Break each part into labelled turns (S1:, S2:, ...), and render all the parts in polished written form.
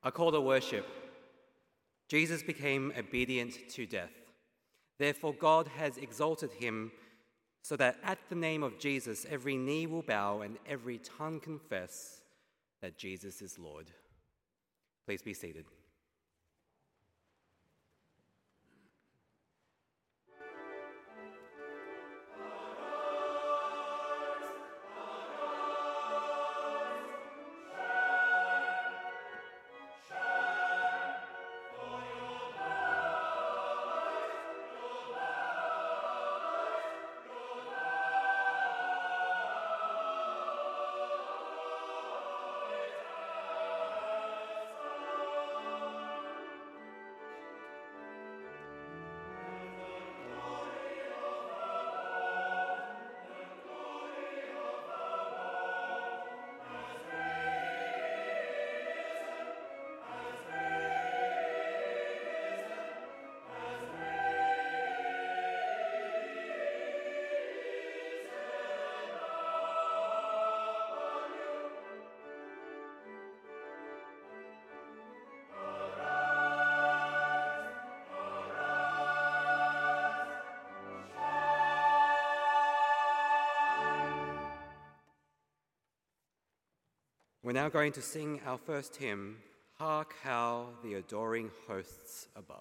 S1: A call to worship. Jesus became obedient to death. Therefore, God has exalted him so that at the name of Jesus, every knee will bow and every tongue confess that Jesus is Lord. Please be seated. We're now going to sing our first hymn, Hark How the Adoring Hosts Above.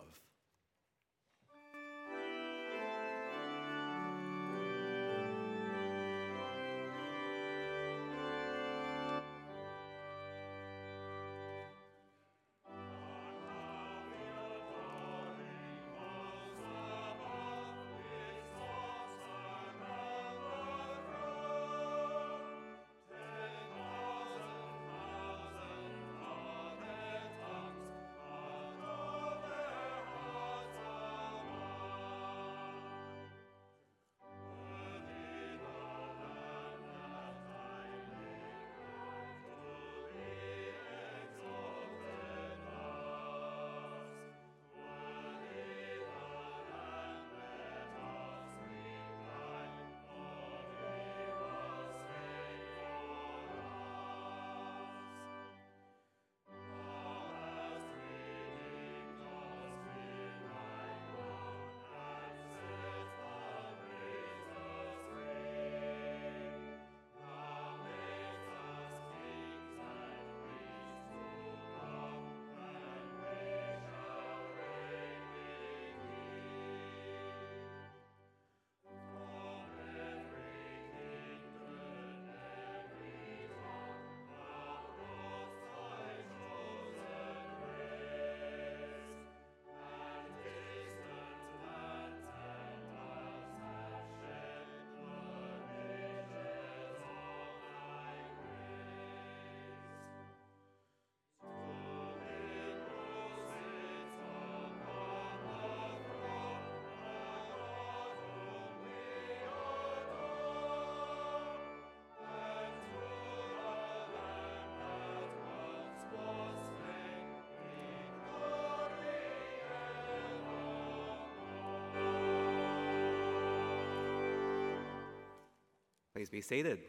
S1: Please be seated.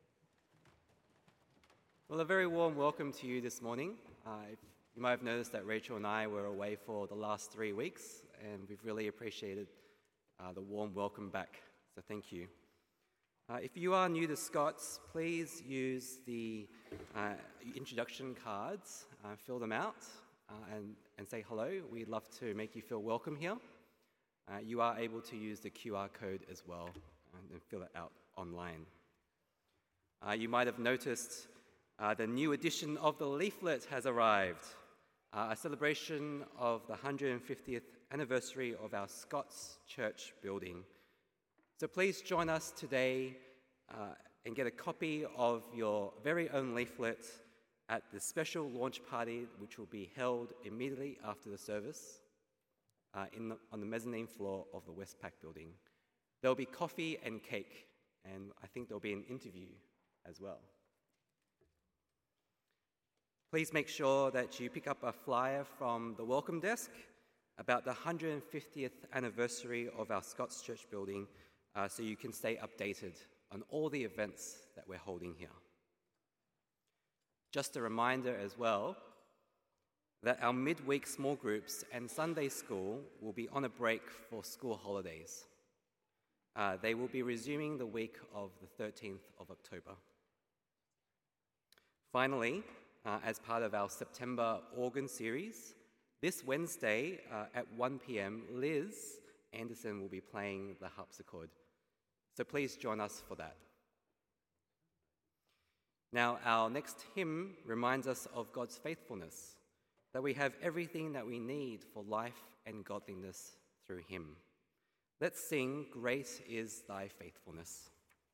S1: Well, a very warm welcome to you this morning. You might have noticed that Rachel and I were away for the last 3 weeks, and we've really appreciated the warm welcome back, so thank you. If you are new to Scots, please use the introduction cards, fill them out, and say hello. We'd love to make you feel welcome here. You are able to use the QR code as well and fill it out online. You might have noticed the new edition of the leaflet has arrived, a celebration of the 150th anniversary of our Scots Church building. So please join us today and get a copy of your very own leaflet at the special launch party, which will be held immediately after the service on the mezzanine floor of the Westpac building. There'll be coffee and cake, and I think there'll be an interview as well. Please make sure that you pick up a flyer from the welcome desk about the 150th anniversary of our Scots Church building so you can stay updated on all the events that we're holding here. Just a reminder as well, that our midweek small groups and Sunday school will be on a break for school holidays. They will be resuming the week of the 13th of October. Finally, as part of our September organ series, this Wednesday at 1 p.m, Liz Anderson will be playing the harpsichord. So please join us for that. Now, our next hymn reminds us of God's faithfulness, that we have everything that we need for life and godliness through him. Let's sing, "Great is Thy Faithfulness."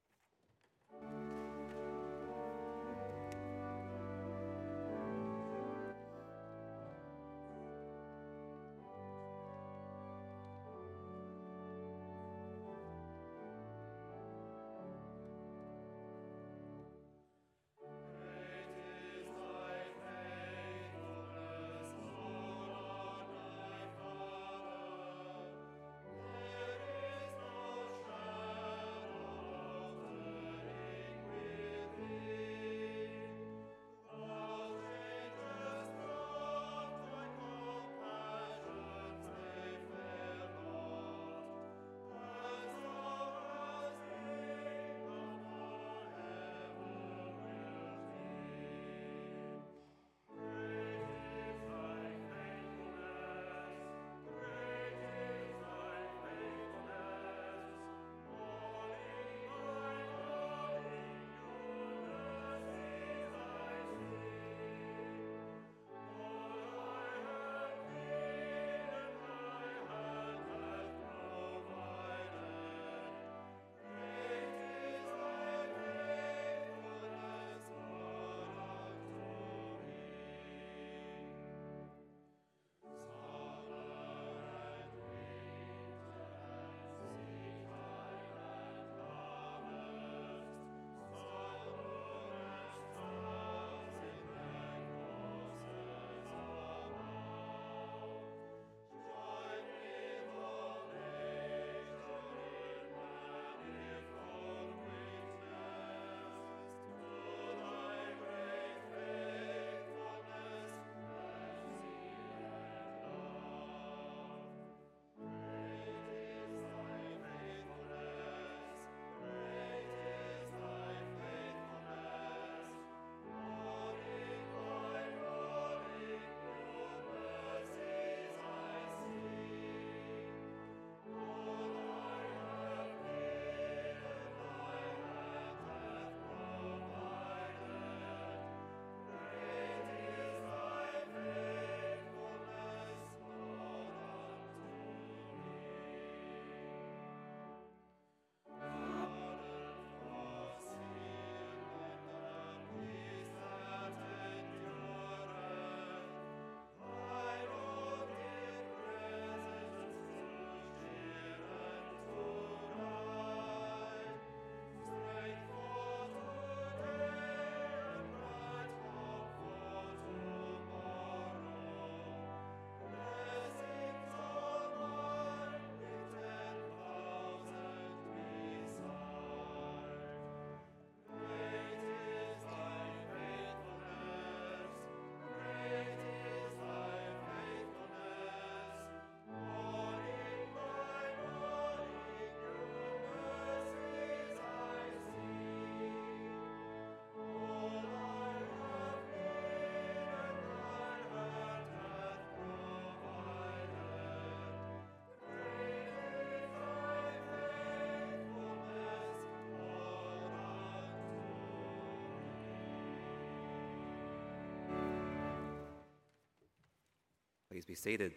S1: Please be seated.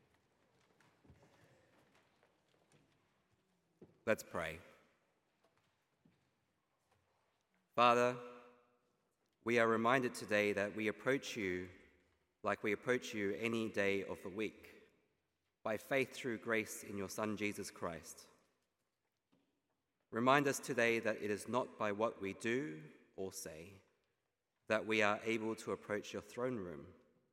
S1: Let's pray. Father, we are reminded today that we approach you like we approach you any day of the week, by faith through grace in your Son, Jesus Christ. Remind us today that it is not by what we do or say that we are able to approach your throne room,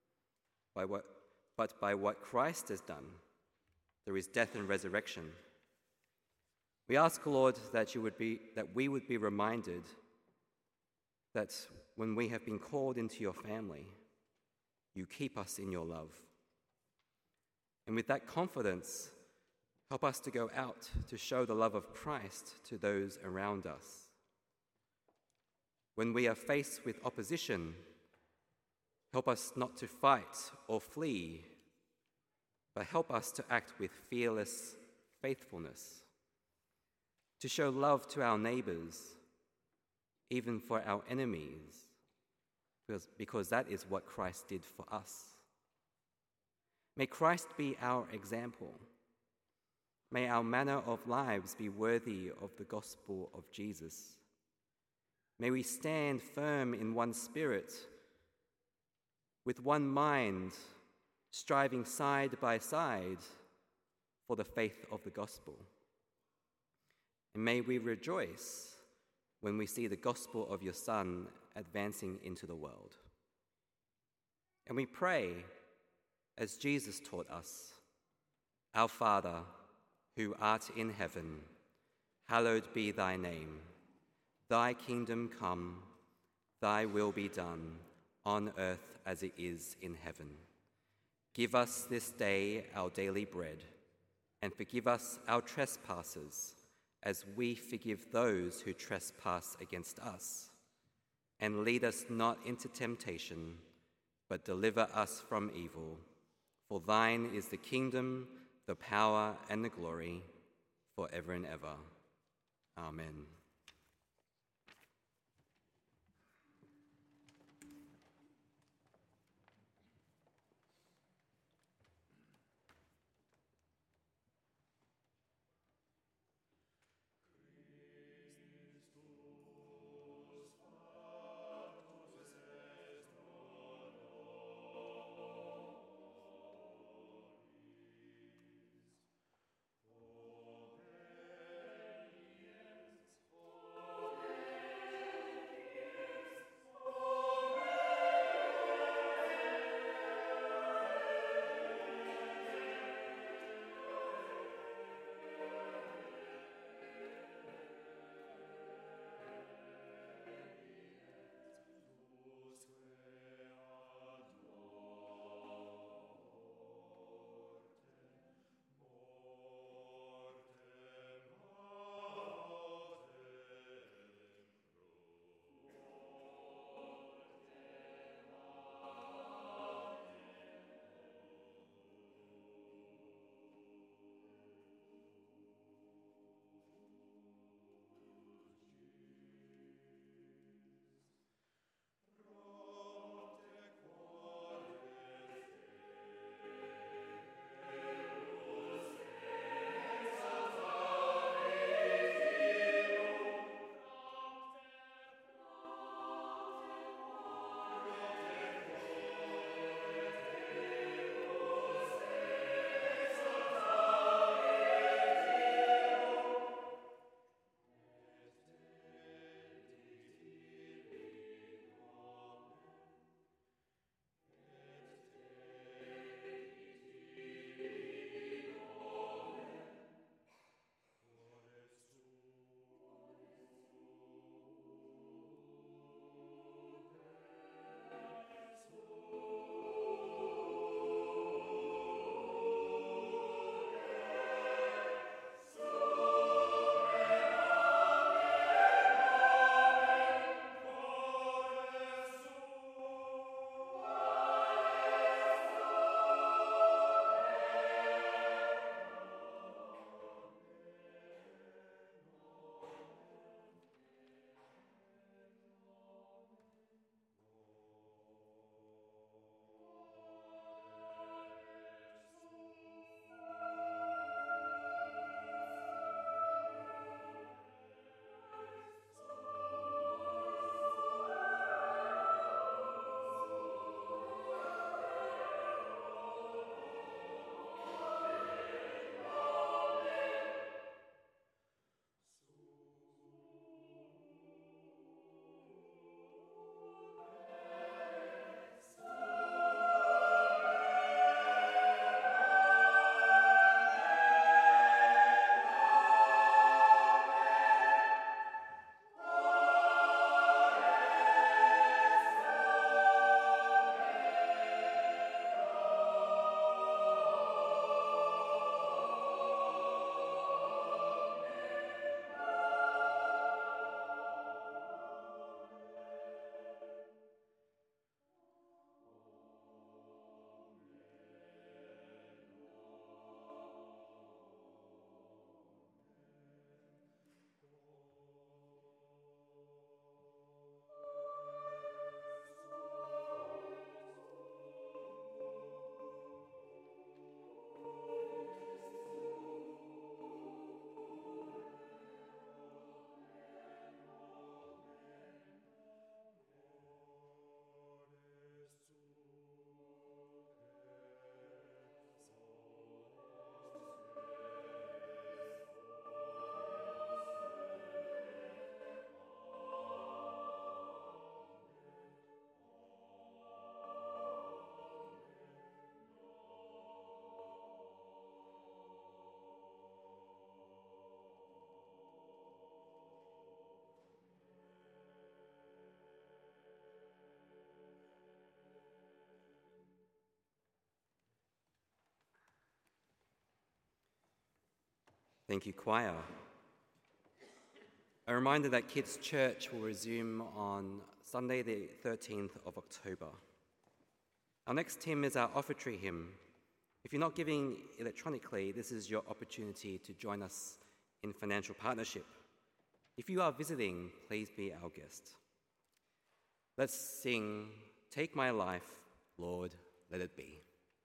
S1: but by what Christ has done through his death and resurrection. We ask, Lord, that we would be reminded that when we have been called into your family, you keep us in your love. And with that confidence, help us to go out to show the love of Christ to those around us. When we are faced with opposition, help us not to fight or flee, but help us to act with fearless faithfulness, to show love to our neighbors, even for our enemies, because that is what Christ did for us. May Christ be our example. May our manner of lives be worthy of the gospel of Jesus. May we stand firm in one spirit, with one mind, striving side by side for the faith of the gospel. And may we rejoice when we see the gospel of your Son advancing into the world. And we pray, as Jesus taught us, Our Father, who art in heaven, hallowed be thy name. Thy kingdom come, thy will be done, on earth as it is in heaven. Give us this day our daily bread, and forgive us our trespasses, as we forgive those who trespass against us. And lead us not into temptation, but deliver us from evil. For thine is the kingdom, the power, and the glory, forever and ever. Amen. Thank you, choir. A reminder that Kids Church will resume on Sunday the 13th of October. Our next hymn is our offertory hymn. If you're not giving electronically, this is your opportunity to join us in financial partnership. If you are visiting, please be our guest. Let's sing, "Take My Life, Lord, Let It Be."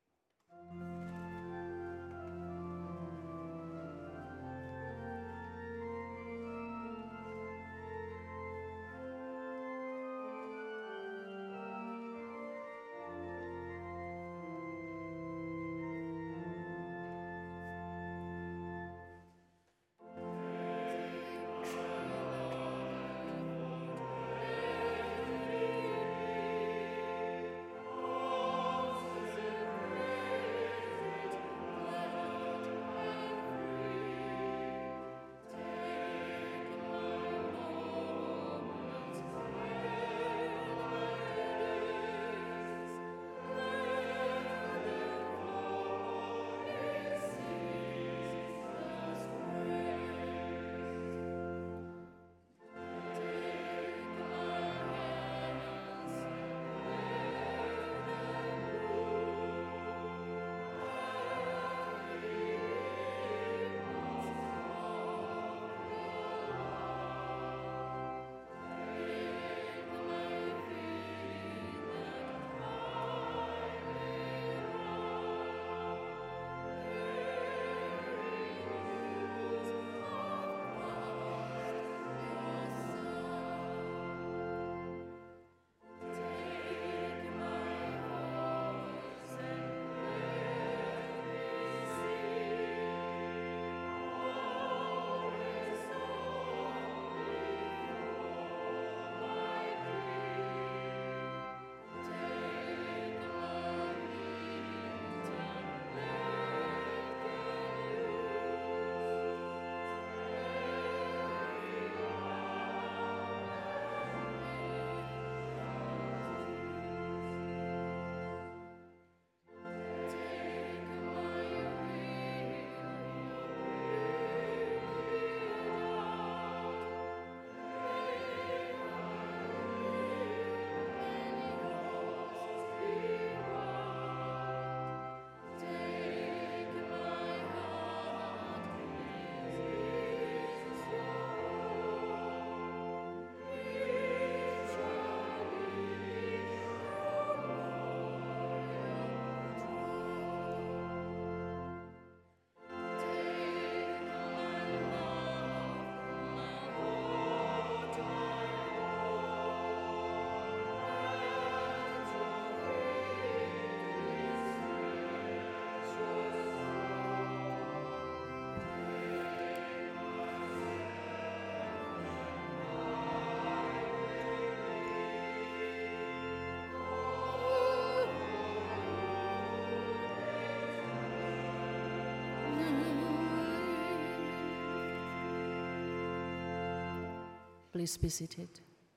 S2: Please be seated.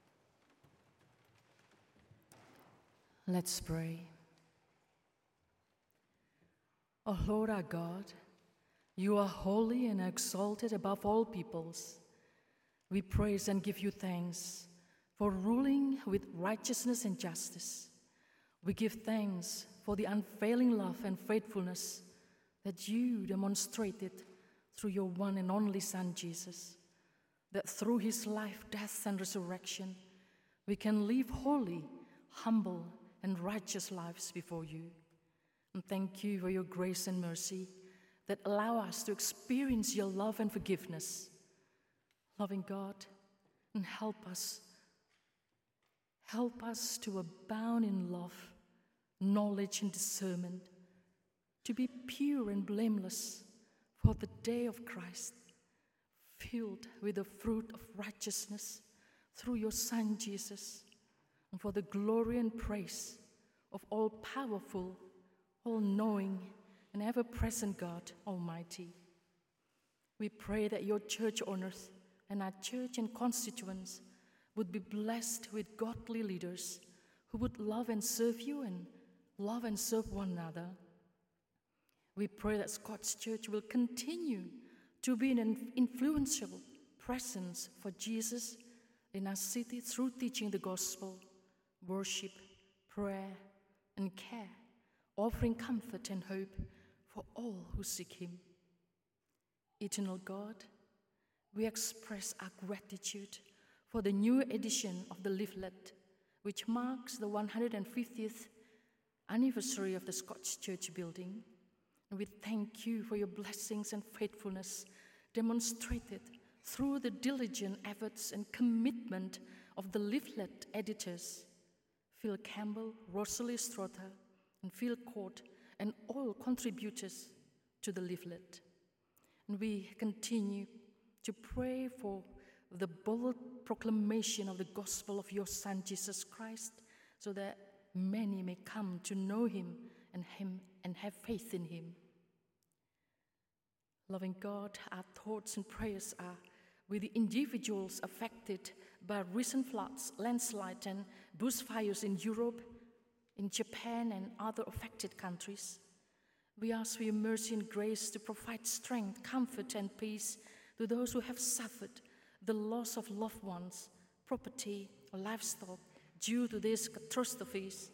S2: Let's pray. O Lord our God, you are holy and exalted above all peoples. We praise and give you thanks for ruling with righteousness and justice. We give thanks for the unfailing love and faithfulness that you demonstrated through your one and only Son, Jesus, that through his life, death, and resurrection, we can live holy, humble, and righteous lives before you. And thank you for your grace and mercy that allow us to experience your love and forgiveness. Loving God, and help us to abound in love, knowledge, and discernment, to be pure and blameless for the day of Christ, filled with the fruit of righteousness through your Son, Jesus, and for the glory and praise of all-powerful, all-knowing, and ever-present God Almighty. We pray that your church on earth and our church and constituents would be blessed with godly leaders who would love and serve you and love and serve one another. We pray that Scott's Church will continue to be an influential presence for Jesus in our city through teaching the gospel, worship, prayer, and care, offering comfort and hope for all who seek Him. Eternal God, we express our gratitude for the new edition of the leaflet, which marks the 150th anniversary of the Scotch Church building. And we thank you for your blessings and faithfulness demonstrated through the diligent efforts and commitment of the leaflet editors, Phil Campbell, Rosalie Strother, and Phil Court, and all contributors to the leaflet. And we continue to pray for the bold proclamation of the gospel of your Son, Jesus Christ, so that many may come to know Him and have faith in Him. Loving God, our thoughts and prayers are with the individuals affected by recent floods, landslides, and bushfires in Europe, in Japan, and other affected countries. We ask for your mercy and grace to provide strength, comfort, and peace to those who have suffered the loss of loved ones, property, or livestock due to these catastrophes.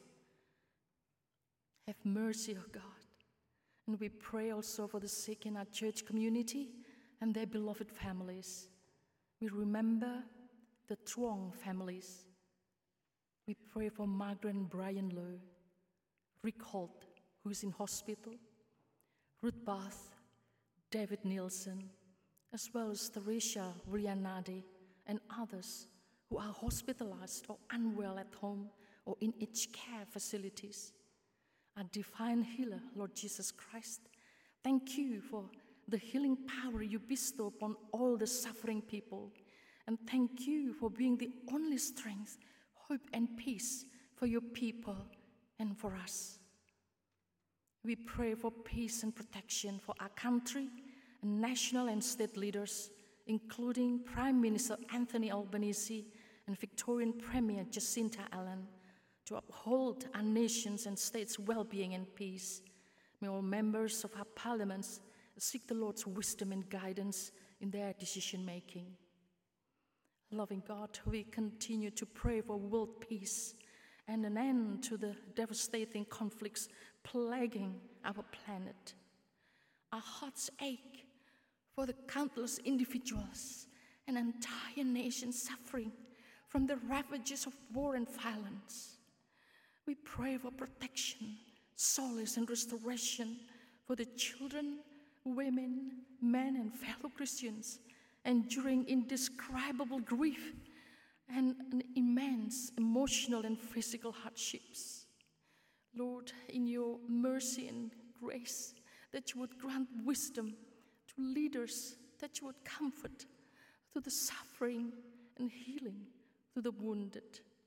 S2: Have mercy, O God. And we pray also for the sick in our church community and their beloved families. We remember the Truong families. We pray for Margaret and Brian Lowe, Rick Holt, who is in hospital, Ruth Bath, David Nielsen, as well as Teresa Rianadi and others who are hospitalized or unwell at home or in aged care facilities. Our divine healer, Lord Jesus Christ, thank you for the healing power you bestow upon all the suffering people. And thank you for being the only strength, hope, and peace for your people and for us. We pray for peace and protection for our country and national and state leaders, including Prime Minister Anthony Albanese and Victorian Premier Jacinta Allan, to uphold our nation's and states' well-being and peace. May all members of our parliaments seek the Lord's wisdom and guidance in their decision-making. Loving God, we continue to pray for world peace and an end to the devastating conflicts plaguing our planet. Our hearts ache for the countless individuals and entire nations suffering from the ravages of war and violence. We pray for protection, solace, and restoration for the children, women, men, and fellow Christians enduring indescribable grief and immense emotional and physical hardships. Lord, in your mercy and grace, that you would grant wisdom to leaders, that you would comfort to the suffering and healing to the wounded.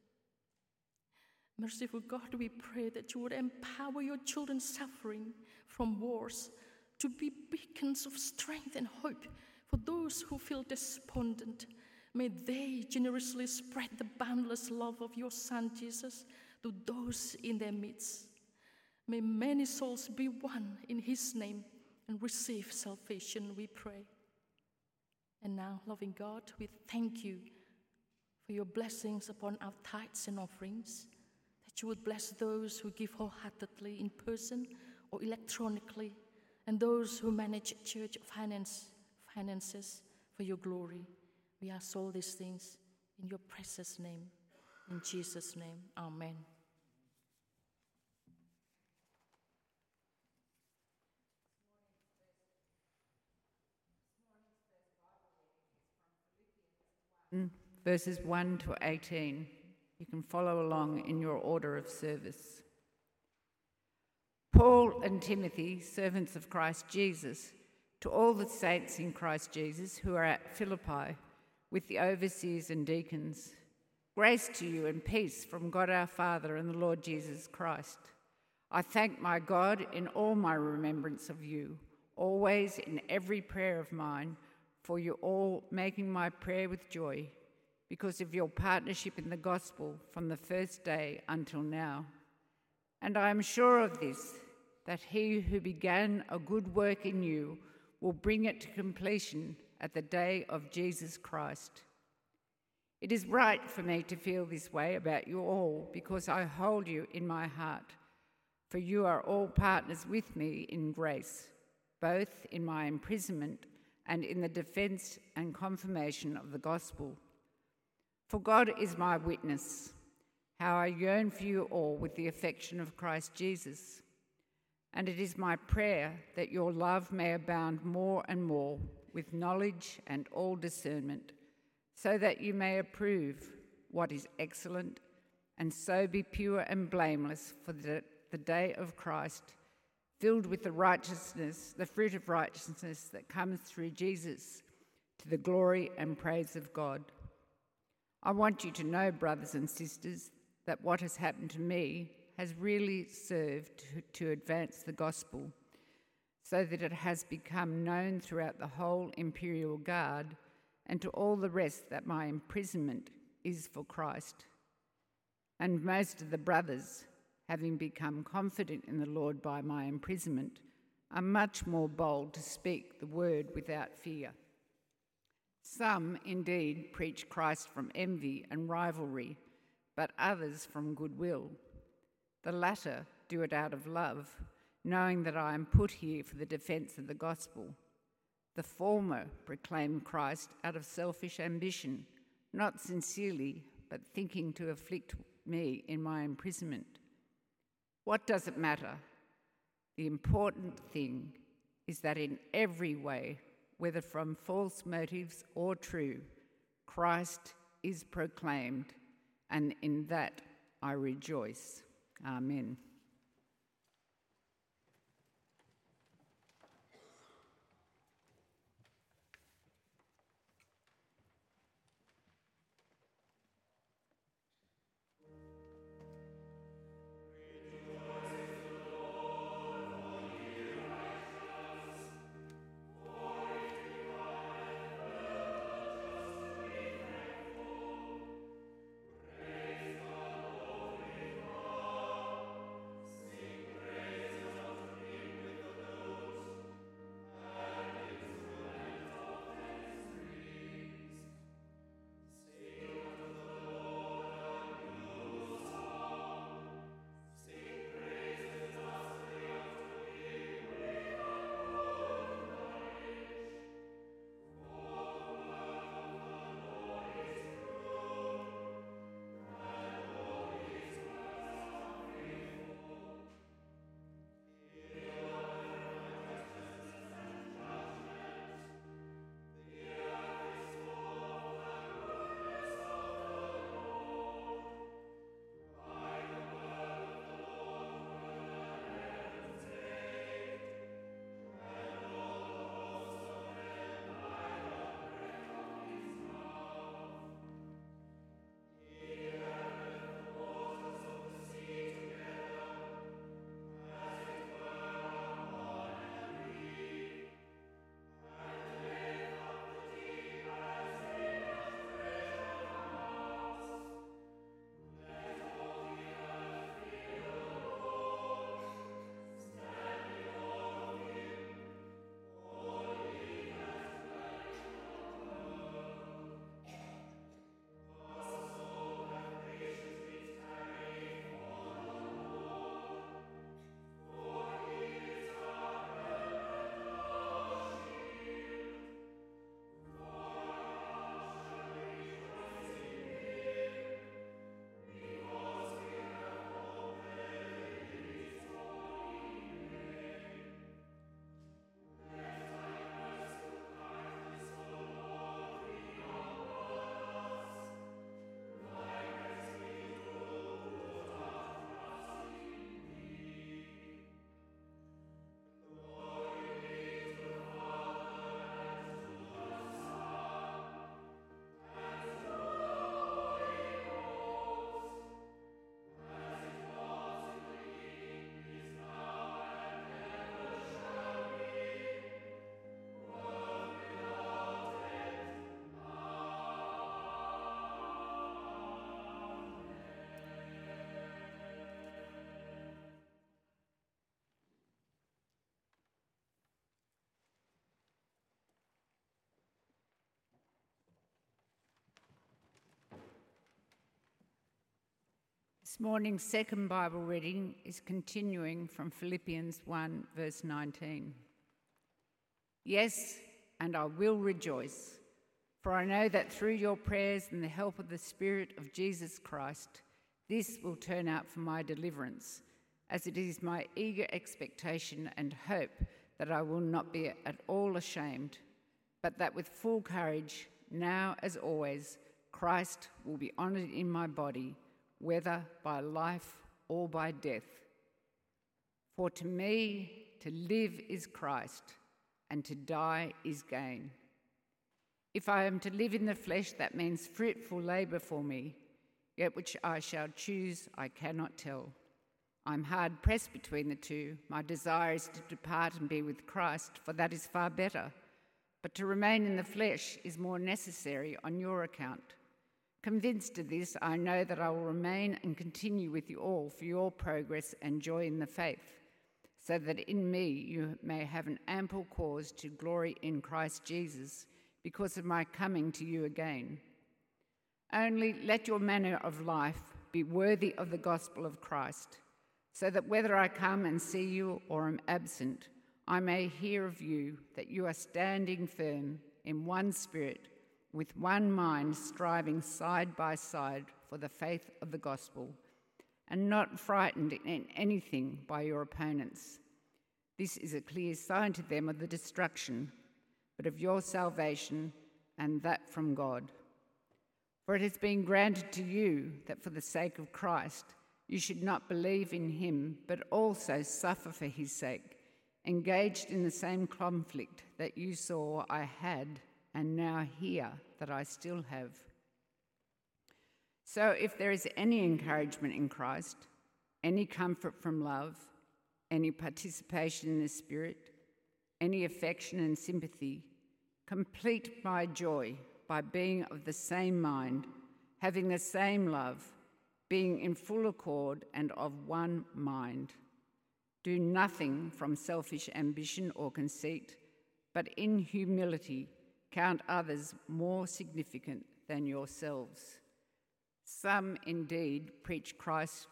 S2: Merciful God, we pray that you would empower your children suffering from wars to be beacons of strength and hope for those who feel despondent. May they generously spread the boundless love of your Son, Jesus, to those in their midst. May many souls be won in His name and receive salvation, we pray. And now, loving God, we thank you for your blessings upon our tithes and offerings, that you would bless those who give wholeheartedly in person or electronically, and those who manage church finances for your glory. We ask all these things in your precious name. In Jesus' name, amen.
S3: Verses 1 to 18. You can follow along in your order of service. Paul and Timothy, servants of Christ Jesus, to all the saints in Christ Jesus who are at Philippi, with the overseers and deacons, grace to you and peace from God our Father and the Lord Jesus Christ. I thank my God in all my remembrance of you, always in every prayer of mine, for you all making my prayer with joy, because of your partnership in the gospel from the first day until now. And I am sure of this, that he who began a good work in you will bring it to completion at the day of Jesus Christ. It is right for me to feel this way about you all because I hold you in my heart, for you are all partners with me in grace, both in my imprisonment and in the defence and confirmation of the gospel. For God is my witness, how I yearn for you all with the affection of Christ Jesus. And it is my prayer that your love may abound more and more with knowledge and all discernment, so that you may approve what is excellent, and so be pure and blameless for the day of Christ, filled with the fruit of righteousness that comes through Jesus, to the glory and praise of God. I want you to know, brothers and sisters, that what has happened to me has really served to advance the gospel, so that it has become known throughout the whole imperial guard and to all the rest that my imprisonment is for Christ. And most of the brothers, having become confident in the Lord by my imprisonment, are much more bold to speak the word without fear. Some, indeed, preach Christ from envy and rivalry, but others from goodwill. The latter do it out of love, knowing that I am put here for the defence of the gospel. The former proclaim Christ out of selfish ambition, not sincerely, but thinking to afflict me in my imprisonment. What does it matter? The important thing is that in every way, whether from false motives or true, Christ is proclaimed, and in that I rejoice. Amen. This morning's second Bible reading is continuing from Philippians 1, verse 19. Yes, and I will rejoice, for I know that through your prayers and the help of the Spirit of Jesus Christ, this will turn out for my deliverance, as it is my eager expectation and hope that I will not be at all ashamed, but that with full courage, now as always, Christ will be honoured in my body, whether by life or by death. For to me, to live is Christ, and to die is gain. If I am to live in the flesh, that means fruitful labour for me, yet which I shall choose I cannot tell. I'm hard pressed between the two. My desire is to depart and be with Christ, for that is far better. But to remain in the flesh is more necessary on your account. Convinced of this, I know that I will remain and continue with you all for your progress and joy in the faith, so that in me you may have an ample cause to glory in Christ Jesus because of my coming to you again. Only let your manner of life be worthy of the gospel of Christ, so that whether I come and see you or am absent, I may hear of you that you are standing firm in one spirit, with one mind, striving side by side for the faith of the gospel, and not frightened in anything by your opponents. This is a clear sign to them of the destruction, but of your salvation, and that from God. For it has been granted to you that for the sake of Christ you should not believe in him, but also suffer for his sake, engaged in the same conflict that you saw I had and now hear that I still have. So if there is any encouragement in Christ, any comfort from love, any participation in the Spirit, any affection and sympathy, complete my joy by being of the same mind, having the same love, being in full accord and of one mind. Do nothing from selfish ambition or conceit, but in humility count others more significant than yourselves. Some indeed preach Christ.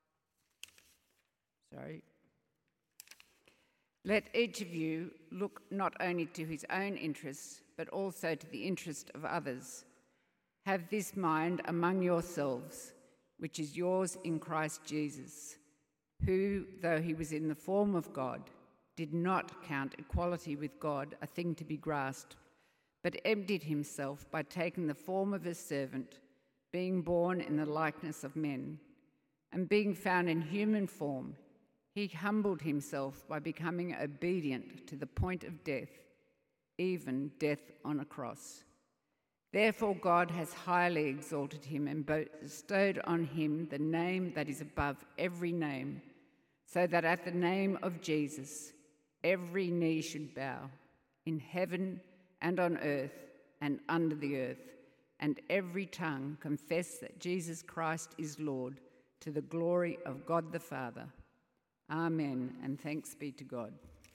S3: Let each of you look not only to his own interests, but also to the interest of others. Have this mind among yourselves, which is yours in Christ Jesus, who, though he was in the form of God, did not count equality with God a thing to be grasped, but emptied himself by taking the form of a servant, being born in the likeness of men. And being found in human form, he humbled himself by becoming obedient to the point of death, even death on a cross. Therefore God has highly exalted him and bestowed on him the name that is above every name, so that at the name of Jesus every knee should bow, in heaven and on earth and under the earth, and every tongue confess that Jesus Christ is Lord, to the glory of God the Father. Amen, and thanks be to God.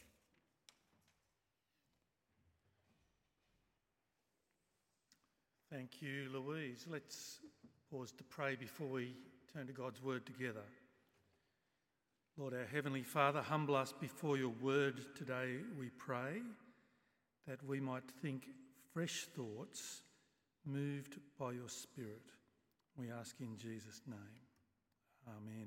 S4: Thank you, Louise. Let's pause to pray before we turn to God's word together. Lord, our Heavenly Father, humble us before your word today, we pray, that we might think fresh thoughts moved by your Spirit. We ask in Jesus' name. Amen.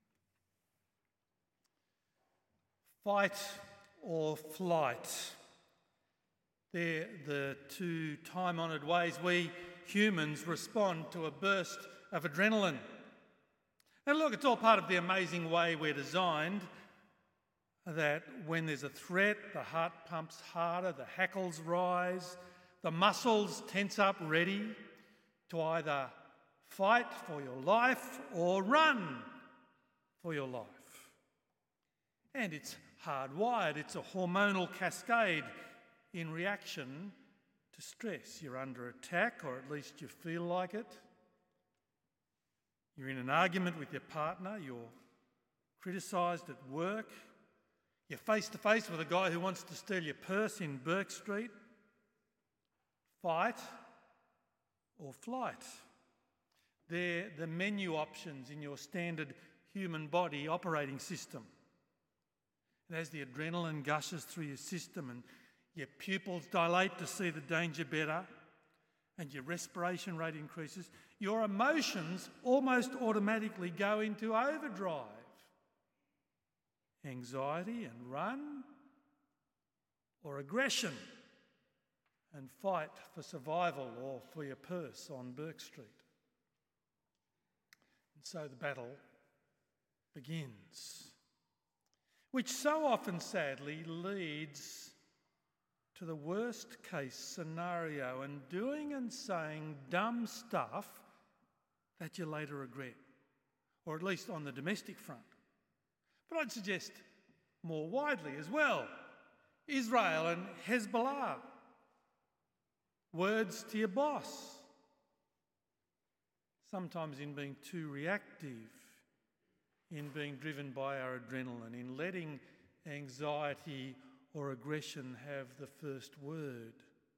S4: Fight or flight. They're the two time-honoured ways we humans respond to a burst of adrenaline. And look, it's all part of the amazing way we're designed, that when there's a threat, the heart pumps harder, the hackles rise, the muscles tense up ready to either fight for your life or run for your life. And it's hardwired, it's a hormonal cascade in reaction to stress. You're under attack, or at least you feel like it. You're in an argument with your partner, you're criticised at work, you're face to face with a guy who wants to steal your purse in Burke Street. Fight or flight. They're the menu options in your standard human body operating system. And as the adrenaline gushes through your system and your pupils dilate to see the danger better and your respiration rate increases, your emotions almost automatically go into overdrive. Anxiety and run, or aggression and fight for survival or for your purse on Burke Street. And so the battle begins, which so often sadly leads to the worst case scenario and doing and saying dumb stuff that you later regret, or at least on the domestic front. But I'd suggest more widely as well. Israel and Hezbollah. Words to your boss. Sometimes in being too reactive, in being driven by our adrenaline, in letting anxiety or aggression have the first word.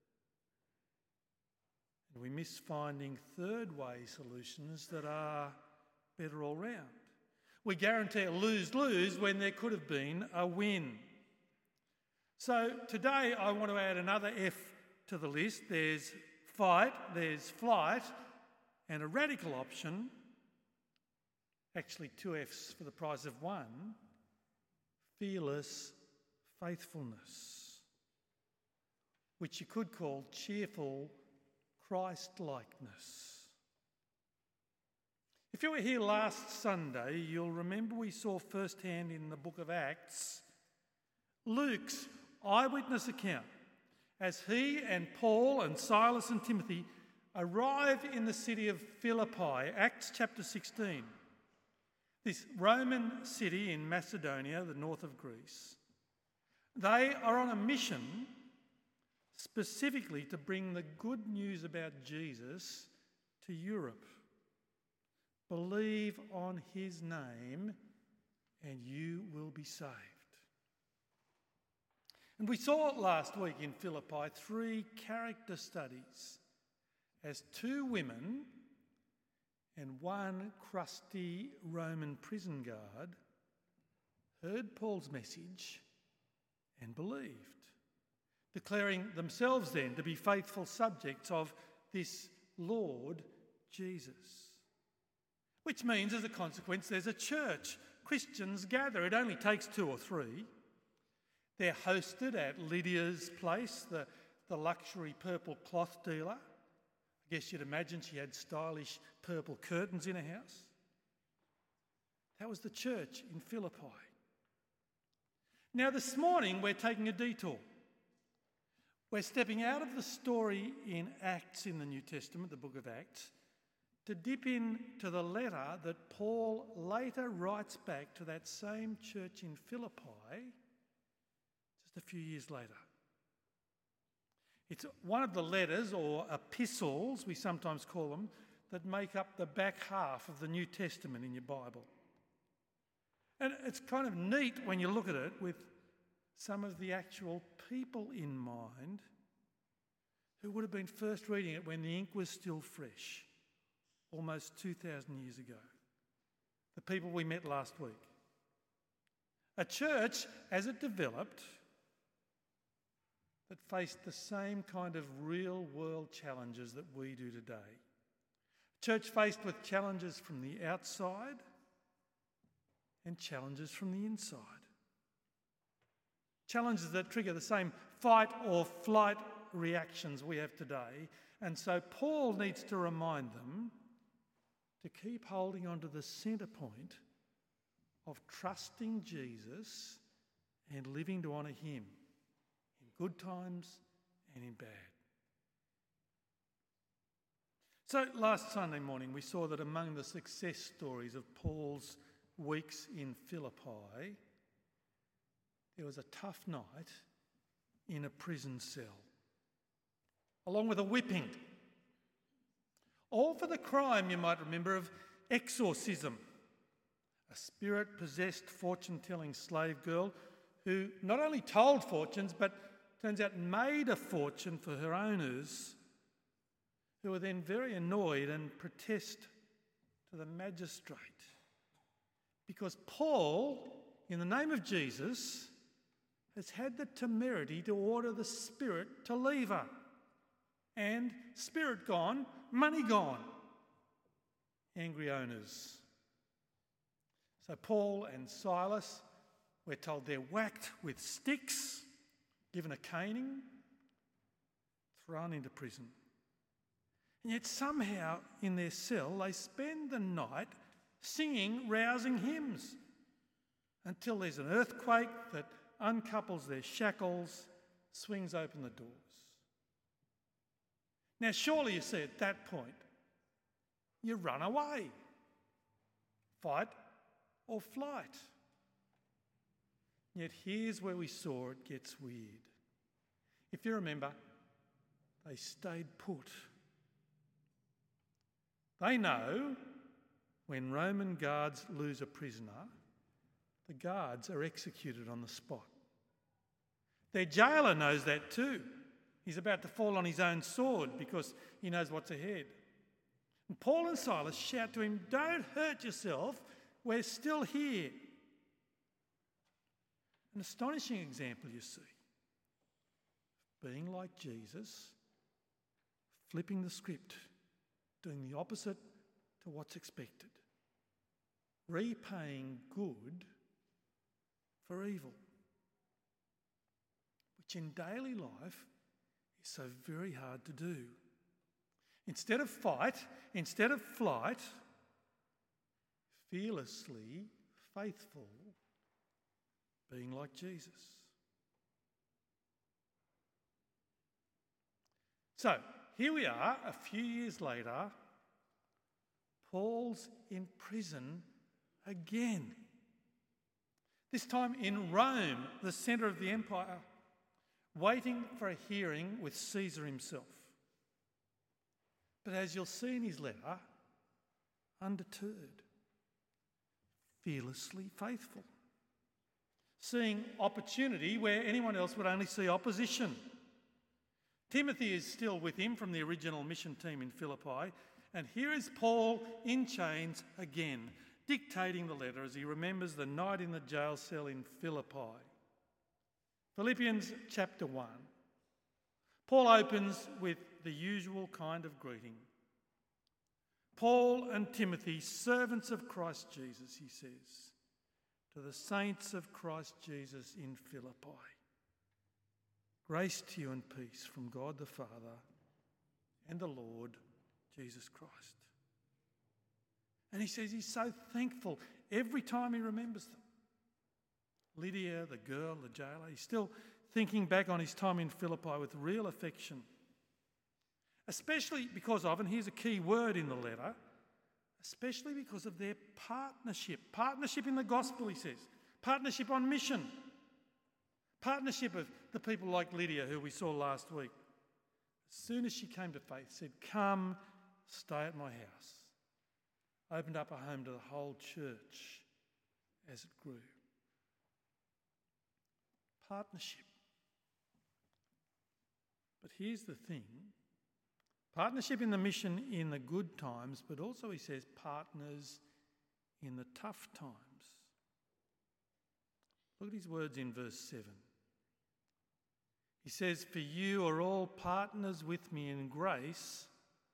S4: And we miss finding third way solutions that are better all round. We guarantee a lose-lose when there could have been a win. So today I want to add another F to the list. There's fight, there's flight, and a radical option, actually 2 Fs for the price of 1, fearless faithfulness, which you could call cheerful Christ-likeness. If you were here last Sunday, you'll remember we saw firsthand in the book of Acts Luke's eyewitness account as he and Paul and Silas and Timothy arrive in the city of Philippi, Acts chapter 16, this Roman city in Macedonia, the north of Greece. They are on a mission specifically to bring the good news about Jesus to Europe. Believe on his name and you will be saved. And we saw it last week in Philippi, 3 character studies as 2 women and 1 crusty Roman prison guard heard Paul's message and believed, declaring themselves then to be faithful subjects of this Lord Jesus. Which means, as a consequence, there's a church. Christians gather. It only takes 2 or 3. They're hosted at Lydia's place, the luxury purple cloth dealer. I guess you'd imagine she had stylish purple curtains in her house. That was the church in Philippi. Now this morning we're taking a detour. We're stepping out of the story in Acts in the New Testament, the book of Acts, to dip into the letter that Paul later writes back to that same church in Philippi just a few years later. It's one of the letters, or epistles, we sometimes call them, that make up the back half of the New Testament in your Bible. And it's kind of neat when you look at it with some of the actual people in mind who would have been first reading it when the ink was still fresh, almost 2,000 years ago. The people we met last week. A church, as it developed, that faced the same kind of real-world challenges that we do today. A church faced with challenges from the outside and challenges from the inside. Challenges that trigger the same fight or flight reactions we have today. And so Paul needs to remind them to keep holding on to the centre point of trusting Jesus and living to honour him in good times and in bad. So last Sunday morning we saw that among the success stories of Paul's weeks in Philippi, there was a tough night in a prison cell, along with a whipping. All for the crime, you might remember, of exorcism, a spirit-possessed fortune-telling slave girl who not only told fortunes, but turns out made a fortune for her owners, who were then very annoyed and protest to the magistrate. Because Paul, in the name of Jesus, has had the temerity to order the spirit to leave her. And spirit gone, money gone. Angry owners. So Paul and Silas, we're told they're whacked with sticks, given a caning, thrown into prison. And yet somehow in their cell they spend the night singing rousing hymns until there's an earthquake that uncouples their shackles, swings open the doors. Now surely you see at that point, you run away. Fight or flight. Yet here's where we saw it gets weird. If you remember, they stayed put. They know when Roman guards lose a prisoner, the guards are executed on the spot. Their jailer knows that too. He's about to fall on his own sword because he knows what's ahead. And Paul and Silas shout to him, "Don't hurt yourself, we're still here." An astonishing example, you see. Being like Jesus, flipping the script, doing the opposite to what's expected. Repaying good for evil. Which in daily life is so very hard to do. Instead of fight, instead of flight, fearlessly faithful, being like Jesus. So, here we are, a few years later. Paul's in prison again. This time in Rome, the centre of the empire, waiting for a hearing with Caesar himself. But as you'll see in his letter, undeterred, fearlessly faithful, seeing opportunity where anyone else would only see opposition. Timothy is still with him from the original mission team in Philippi, and here is Paul in chains again, dictating the letter as he remembers the night in the jail cell in Philippi. Philippians chapter 1. Paul opens with the usual kind of greeting. Paul and Timothy, servants of Christ Jesus, he says, to the saints of Christ Jesus in Philippi. Grace to you and peace from God the Father and the Lord Jesus Christ. And he says he's so thankful every time he remembers them. Lydia, the girl, the jailer, he's still thinking back on his time in Philippi with real affection. Especially because of, and here's a key word in the letter, especially because of their partnership. Partnership in the gospel, he says. Partnership on mission. Partnership of the people like Lydia, who we saw last week. As soon as she came to faith, said, "Come, stay at my house." Opened up a home to the whole church as it grew. Partnership. But here's the thing. Partnership in the mission in the good times, but also, he says, partners in the tough times. Look at his words in verse 7. He says, "For you are all partners with me in grace,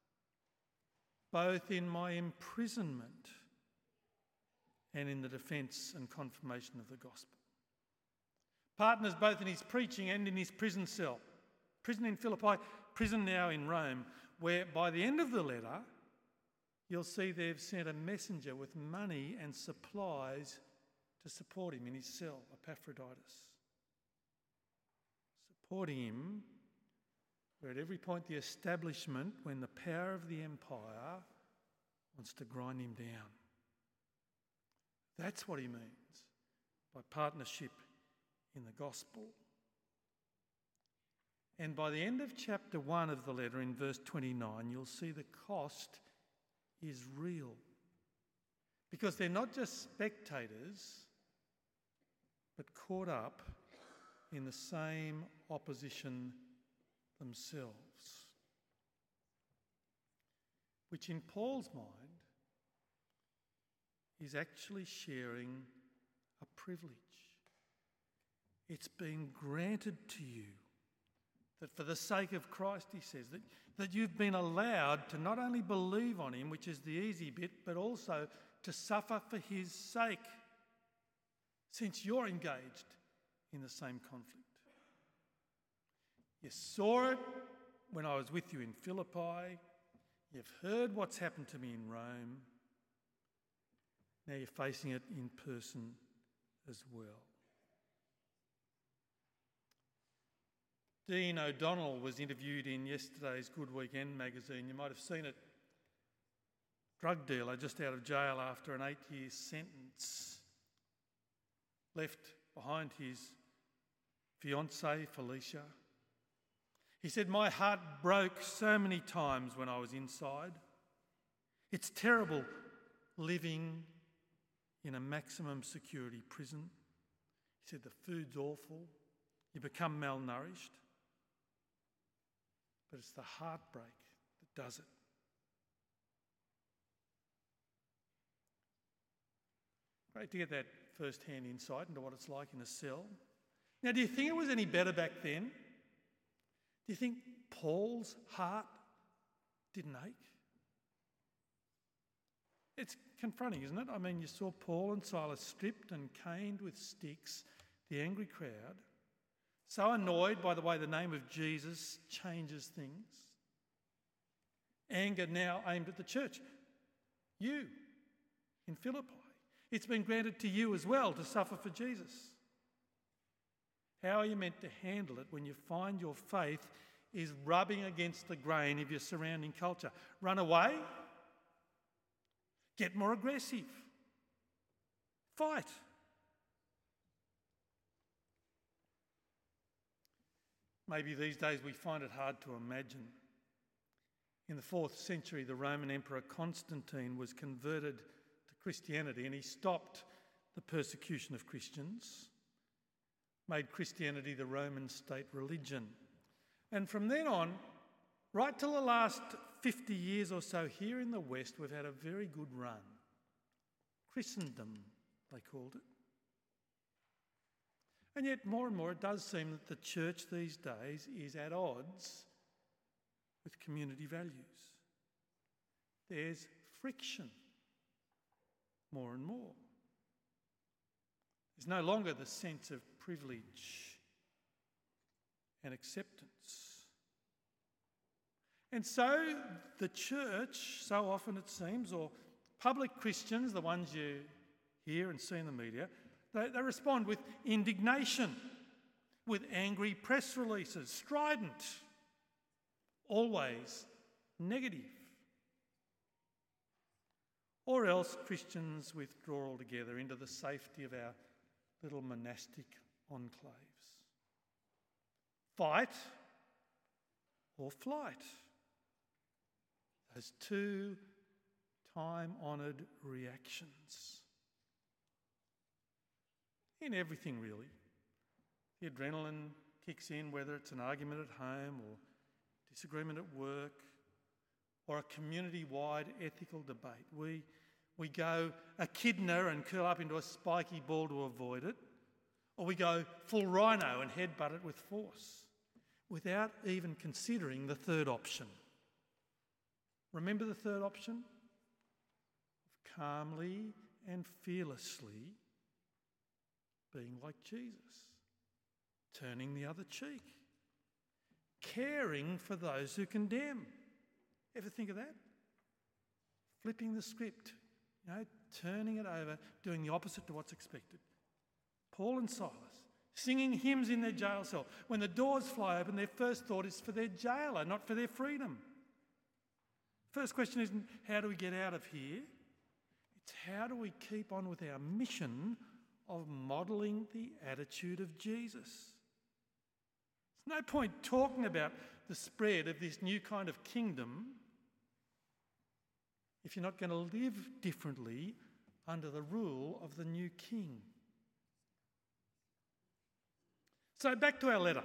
S4: both in my imprisonment and in the defence and confirmation of the gospel." Partners both in his preaching and in his prison cell. Prison in Philippi, prison now in Rome, where by the end of the letter, you'll see they've sent a messenger with money and supplies to support him in his cell, Epaphroditus. Supporting him where at every point the establishment, when the power of the empire wants to grind him down. That's what he means by partnership in the gospel. And by the end of chapter 1 of the letter, in verse 29, you'll see the cost is real. Because they're not just spectators, but caught up in the same opposition themselves. Which in Paul's mind is actually sharing a privilege. It's been granted to you that for the sake of Christ, he says, that you've been allowed to not only believe on him, which is the easy bit, but also to suffer for his sake, since you're engaged in the same conflict. You saw it when I was with you in Philippi. You've heard what's happened to me in Rome. Now you're facing it in person as well. Dean O'Donnell was interviewed in yesterday's Good Weekend magazine. You might have seen it. Drug dealer just out of jail after an 8-year sentence. Left behind his fiancée, Felicia. He said, "My heart broke so many times when I was inside. It's terrible living in a maximum security prison." He said, "The food's awful. You become malnourished. But it's the heartbreak that does it." Great to get that first-hand insight into what it's like in a cell. Now, do you think it was any better back then? Do you think Paul's heart didn't ache? It's confronting, isn't it? I mean, you saw Paul and Silas stripped and caned with sticks, the angry crowd, so annoyed by the way the name of Jesus changes things. Anger now aimed at the church. You, in Philippi. It's been granted to you as well to suffer for Jesus. How are you meant to handle it when you find your faith is rubbing against the grain of your surrounding culture? Run away? Get more aggressive? Fight? Maybe these days we find it hard to imagine. In the 4th century, the Roman Emperor Constantine was converted to Christianity and he stopped the persecution of Christians, made Christianity the Roman state religion. And from then on, right till the last 50 years or so here in the West, we've had a very good run. Christendom, they called it. And yet more and more it does seem that the church these days is at odds with community values. There's friction more and more. There's no longer the sense of privilege and acceptance. And so the church, so often it seems, or public Christians, the ones you hear and see in the media, they respond with indignation, with angry press releases, strident, always negative. Or else Christians withdraw altogether into the safety of our little monastic enclaves. Fight or flight. Those two time-honoured reactions. In everything, really. The adrenaline kicks in, whether it's an argument at home or disagreement at work or a community-wide ethical debate. We go echidna and curl up into a spiky ball to avoid it, or we go full rhino and headbutt it with force, without even considering the third option. Remember the third option? Of calmly and fearlessly being like Jesus, turning the other cheek, caring for those who condemn. Ever think of that? Flipping the script, turning it over, doing the opposite to what's expected. Paul and Silas, singing hymns in their jail cell. When the doors fly open, their first thought is for their jailer, not for their freedom. First question isn't how do we get out of here? It's how do we keep on with our mission of modelling the attitude of Jesus. There's no point talking about the spread of this new kind of kingdom if you're not going to live differently under the rule of the new king. So back to our letter.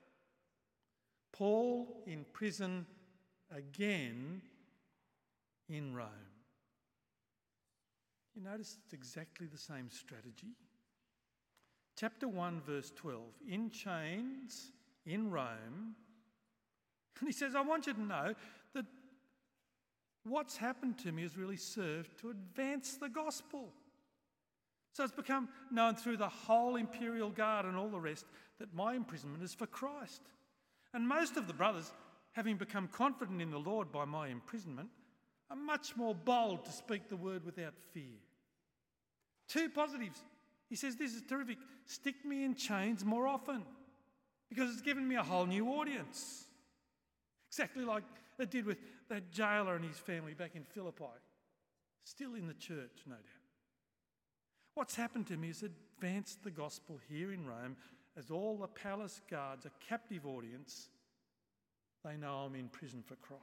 S4: Paul in prison again in Rome. You notice it's exactly the same strategy. Chapter 1, verse 12, in chains in Rome. And he says, I want you to know that what's happened to me has really served to advance the gospel. So it's become known through the whole imperial guard and all the rest that my imprisonment is for Christ. And most of the brothers, having become confident in the Lord by my imprisonment, are much more bold to speak the word without fear. 2 positives. He says, this is terrific. Stick me in chains more often because it's given me a whole new audience. Exactly like it did with that jailer and his family back in Philippi. Still in the church, no doubt. What's happened to me is advanced the gospel here in Rome as all the palace guards, a captive audience, they know I'm in prison for Christ.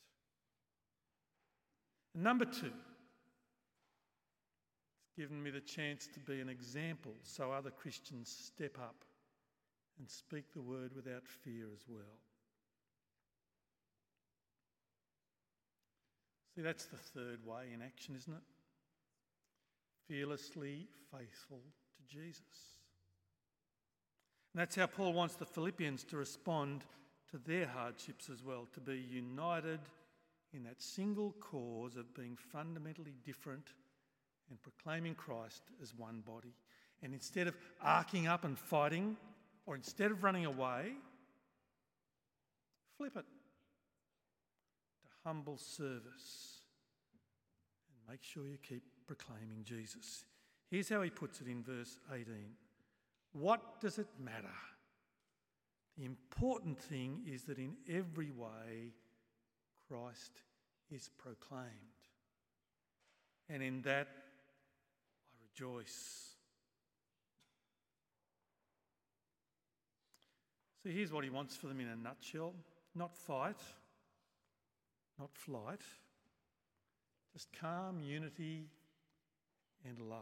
S4: And number 2, it's given me the chance to be an example so other Christians step up and speak the word without fear as well. See, that's the third way in action, isn't it? Fearlessly faithful to Jesus. And that's how Paul wants the Philippians to respond to their hardships as well, to be united in that single cause of being fundamentally different and proclaiming Christ as one body. And instead of arcing up and fighting, or instead of running away, flip it to humble service and make sure you keep proclaiming Jesus. Here's how he puts it in verse 18. What does it matter? The important thing is that in every way Christ is proclaimed. And in that I rejoice. So here's what he wants for them in a nutshell. Not fight, not flight, just calm unity and love.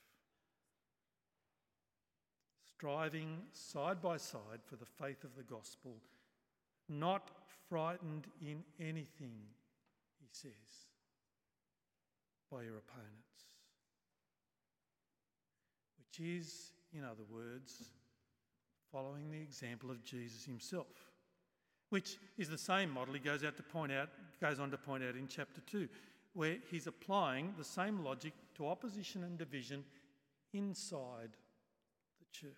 S4: Striving side by side for the faith of the gospel, not frightened in anything, he says, by your opponents. Which is, in other words, following the example of Jesus himself, which is the same model he goes on to point out in chapter 2, where he's applying the same logic to opposition and division inside the church,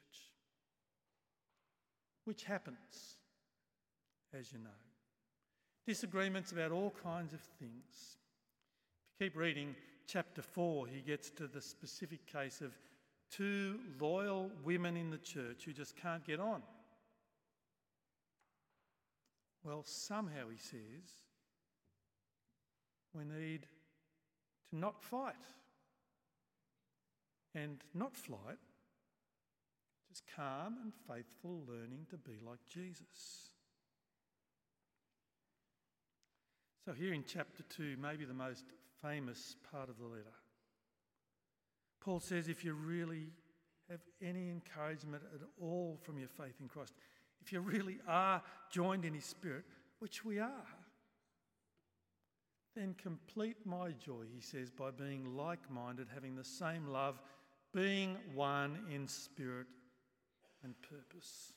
S4: which happens, as you know. Disagreements about all kinds of things. If you keep reading chapter 4, he gets to the specific case of 2 loyal women in the church who just can't get on. Well, somehow, he says, we need to not fight and not flight, just calm and faithful learning to be like Jesus. So here in chapter 2, maybe the most famous part of the letter, Paul says if you really have any encouragement at all from your faith in Christ, if you really are joined in his Spirit, which we are, then complete my joy, he says, by being like-minded, having the same love, being one in spirit and purpose.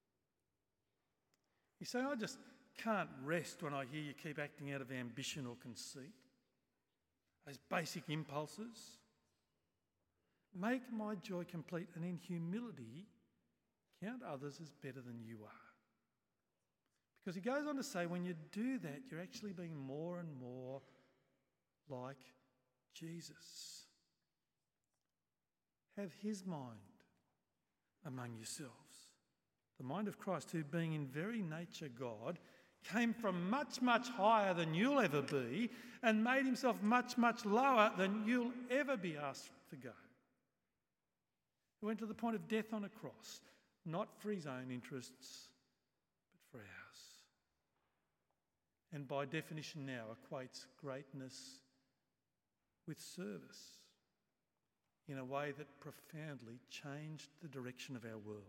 S4: You say, I just can't rest when I hear you keep acting out of ambition or conceit, those basic impulses. Make my joy complete, and in humility count others as better than you are. Because he goes on to say, when you do that, you're actually being more and more like Jesus. Have his mind among yourselves. The mind of Christ, who being in very nature God, came from much, much higher than you'll ever be and made himself much, much lower than you'll ever be asked to go. He went to the point of death on a cross, not for his own interests, but for ours. And by definition now equates greatness with service in a way that profoundly changed the direction of our world.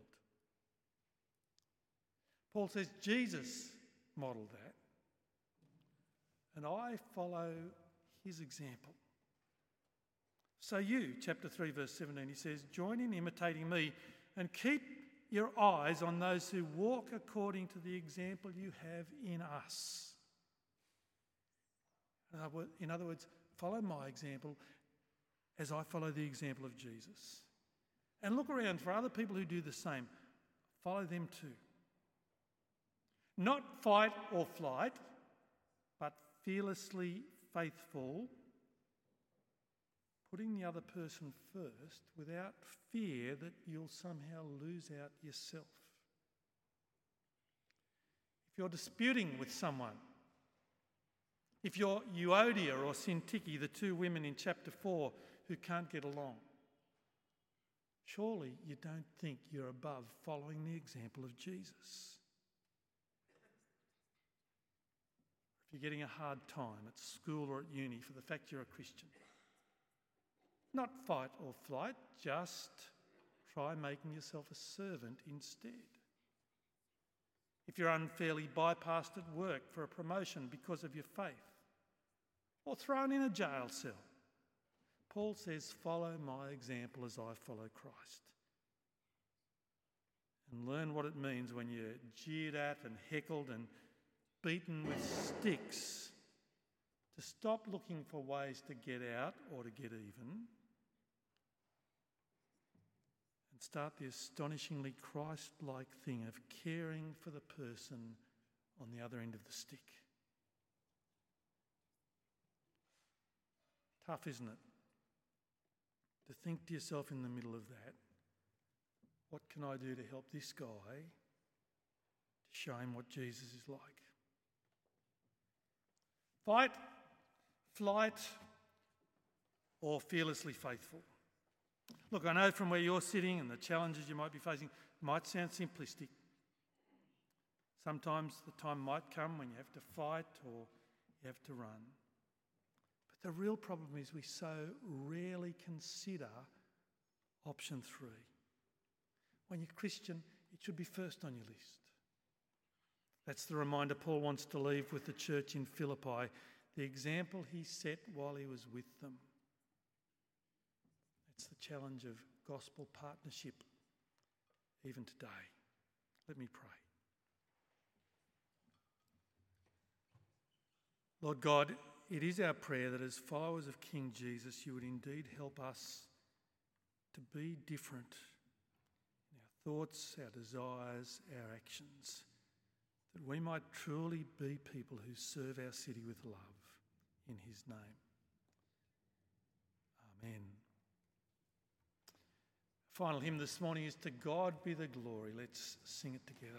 S4: Paul says Jesus modelled that, and I follow his example. So you, chapter 3, verse 17, he says, join in imitating me and keep your eyes on those who walk according to the example you have in us. In other words, follow my example as I follow the example of Jesus. And look around for other people who do the same. Follow them too. Not fight or flight, but fearlessly faithful, putting the other person first without fear that you'll somehow lose out yourself. If you're disputing with someone, if you're Euodia or Syntyche, the two women in chapter 4 who can't get along, surely you don't think you're above following the example of Jesus. If you're getting a hard time at school or at uni for the fact you're a Christian, not fight or flight, just try making yourself a servant instead. If you're unfairly bypassed at work for a promotion because of your faith, or thrown in a jail cell, Paul says, follow my example as I follow Christ. And learn what it means when you're jeered at and heckled and beaten with sticks, to stop looking for ways to get out or to get even, and start the astonishingly Christ-like thing of caring for the person on the other end of the stick. Tough, isn't it? To think to yourself in the middle of that, what can I do to help this guy to show him what Jesus is like? Fight, flight, or fearlessly faithful? Look, I know from where you're sitting and the challenges you might be facing might sound simplistic. Sometimes the time might come when you have to fight or you have to run. But the real problem is we so rarely consider option 3. When you're Christian, it should be first on your list. That's the reminder Paul wants to leave with the church in Philippi, the example he set while he was with them. It's the challenge of gospel partnership even today. Let me pray. Lord God, it is our prayer that as followers of King Jesus, you would indeed help us to be different in our thoughts, our desires, our actions, that we might truly be people who serve our city with love in his name. Amen. Final hymn this morning is To God Be the Glory. Let's sing it together.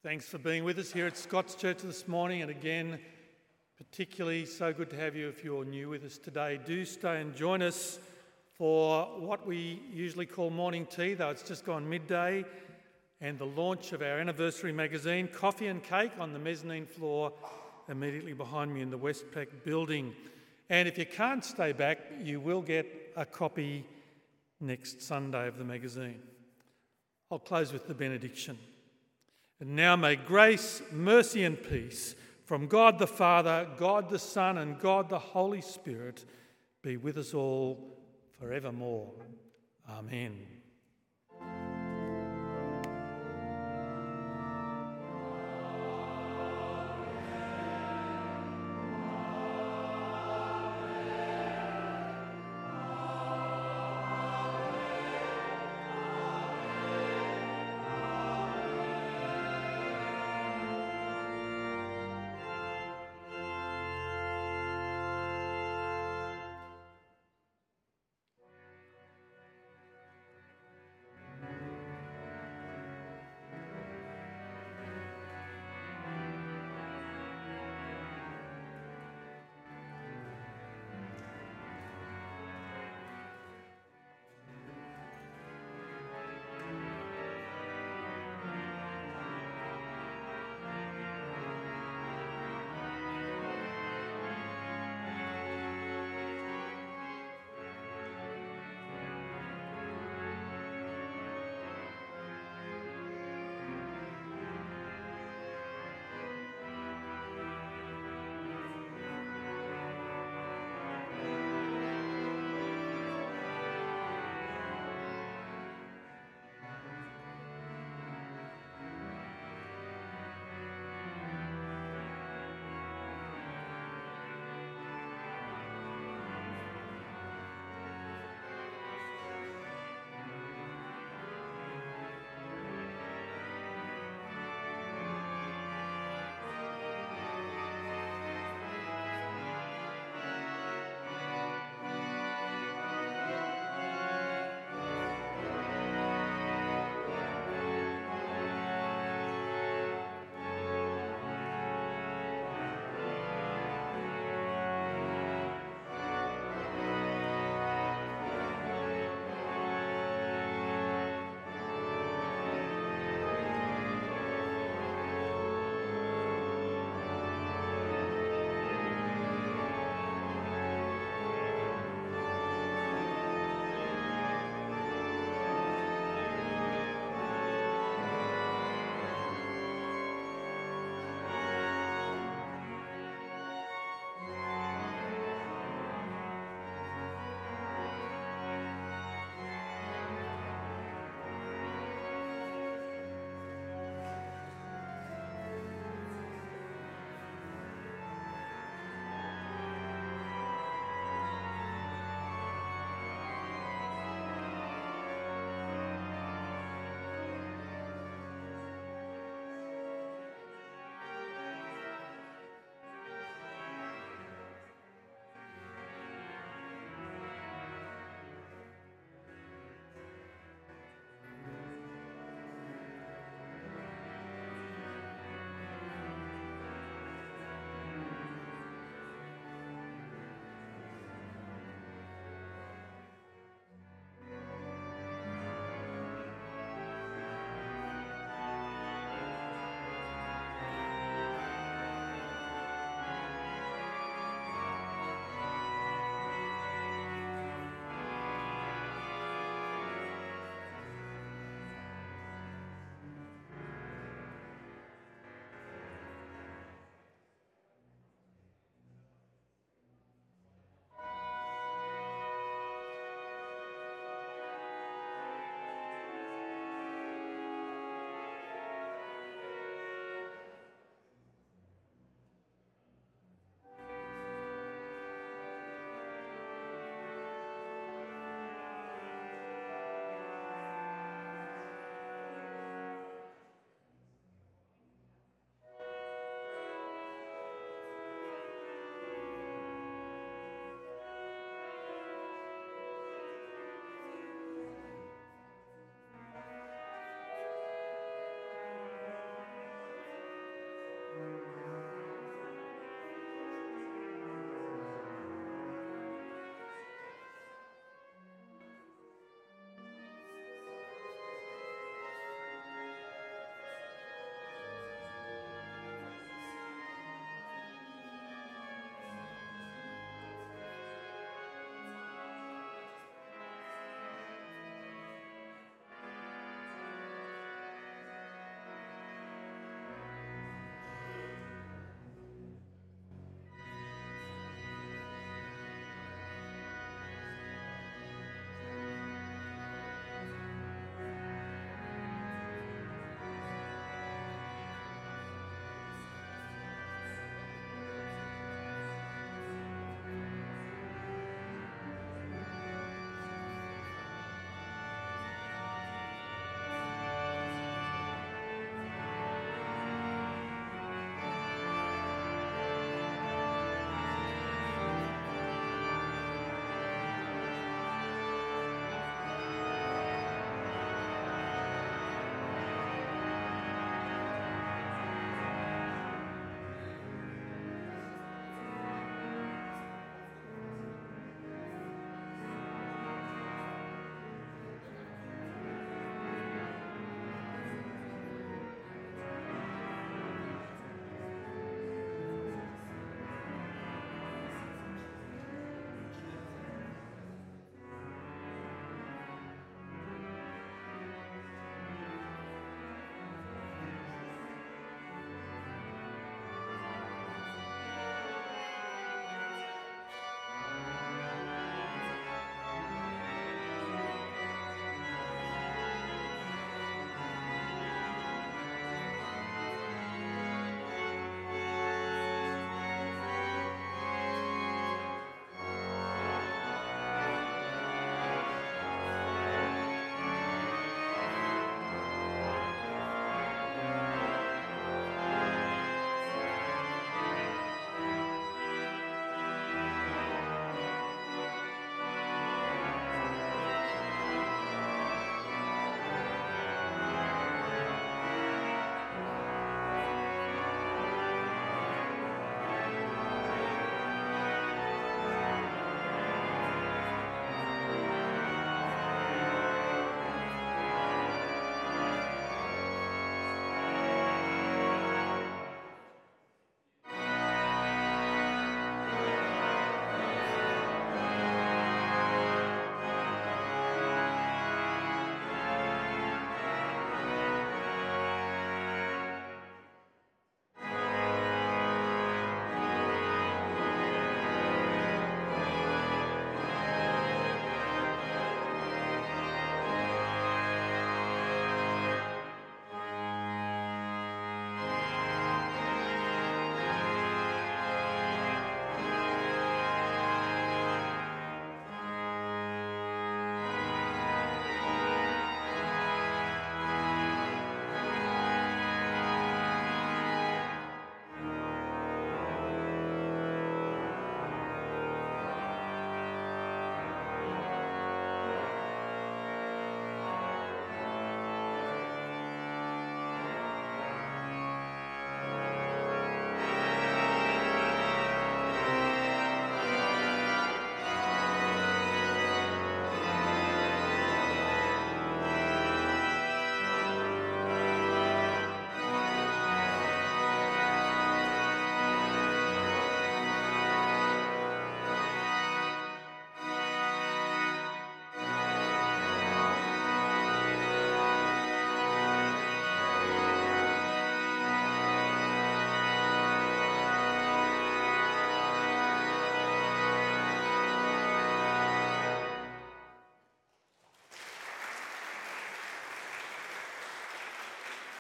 S4: Thanks for being with us here at Scott's Church this morning, and again, particularly so good to have you if you're new with us today. Do stay and join us for what we usually call morning tea, though it's just gone midday, and the launch of our anniversary magazine, Coffee and Cake, on the mezzanine floor immediately behind me in the Westpac building. And if you can't stay back, you will get a copy next Sunday of the magazine. I'll close with the benediction. And now may grace, mercy and peace from God the Father, God the Son and God the Holy Spirit be with us all forevermore. Amen.